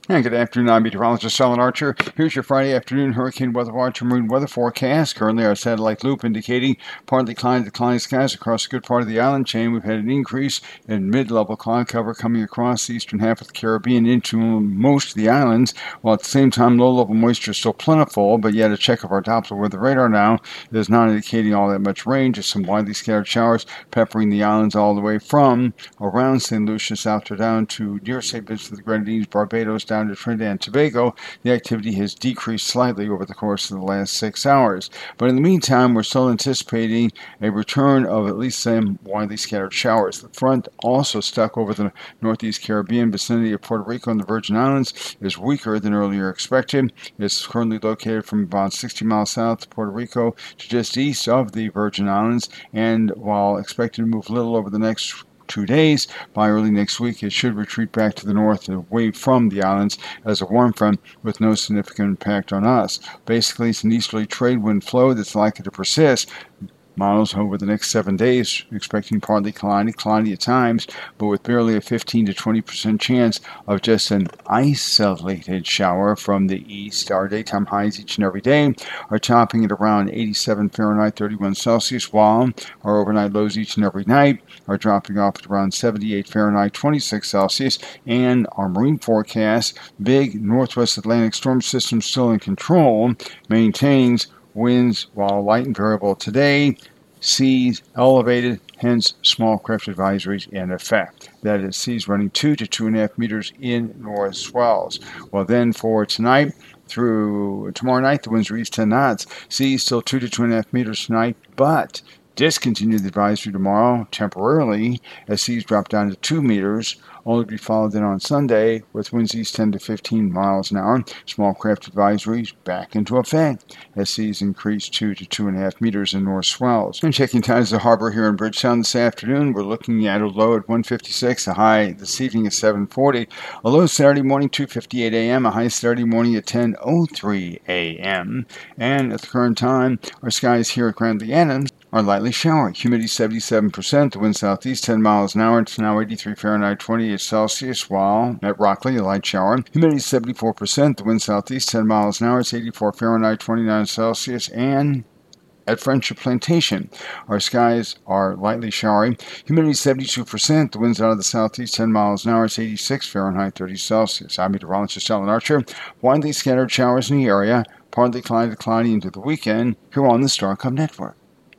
And good afternoon, I'm meteorologist Alan Archer. Here's your Friday afternoon hurricane weather watch and marine weather forecast. Currently, our satellite loop indicating partly cloudy to cloudy skies across a good part of the island chain. We've had an increase in mid-level cloud cover coming across the eastern half of the Caribbean into most of the islands, while at the same time low-level moisture is still plentiful, but yet a check of our Doppler weather radar now is not indicating all that much rain, just some widely scattered showers peppering the islands all the way from around St. Lucia south to down to near St. Vincent of the Grenadines, Barbados, down to Trinidad and Tobago. The activity has decreased slightly over the course of the last 6 hours. But in the meantime, we're still anticipating a return of at least some widely scattered showers. The front, also stuck over the northeast Caribbean vicinity of Puerto Rico and the Virgin Islands, is weaker than earlier expected. It's currently located from about 60 miles south of Puerto Rico to just east of the Virgin Islands, and while expected to move little over the next 2 days, by early next week it should retreat back to the north and away from the islands as a warm front with no significant impact on us. Basically, it's an easterly trade wind flow that's likely to persist. Models over the next 7 days expecting partly cloudy at times, but with barely a 15 to 20% chance of just an isolated shower from the east. Our daytime highs each and every day are topping at around 87 Fahrenheit, 31 Celsius, while our overnight lows each and every night are dropping off at around 78 Fahrenheit, 26 Celsius, and our marine forecast, big northwest Atlantic storm system still in control, maintains winds, while light and variable today, seas elevated, hence small craft advisories in effect. That is, seas running 2 to 2.5 meters in north swells. Well, then for tonight through tomorrow night, the winds reach 10 knots. Seas still 2 to 2.5 meters tonight, but discontinue the advisory tomorrow temporarily as seas drop down to 2 meters, only to be followed then on Sunday with winds east 10 to 15 miles an hour. Small craft advisories back into effect as seas increase 2 to 2.5 meters in north swells. And checking times at the harbor here in Bridgetown this afternoon, we're looking at a low at 1:56, a high this evening at 7:40, a low Saturday morning 2:58 a.m., a high Saturday morning at 10:03 a.m. And at the current time, our skies here at Grand Leannan are lightly showery. Humidity 77%. The wind southeast 10 miles an hour. It's now 83 Fahrenheit, 28 Celsius. While at Rockley, a light shower. Humidity 74%. The wind southeast 10 miles an hour. It's 84 Fahrenheit, 29 Celsius. And at Friendship Plantation, our skies are lightly showery. Humidity 72%. The winds out of the southeast 10 miles an hour. It's 86 Fahrenheit, 30 Celsius. I'm meteorologist Alan Archer. Widely scattered showers in the area. Partly cloudy into the weekend here on the Starcom Network.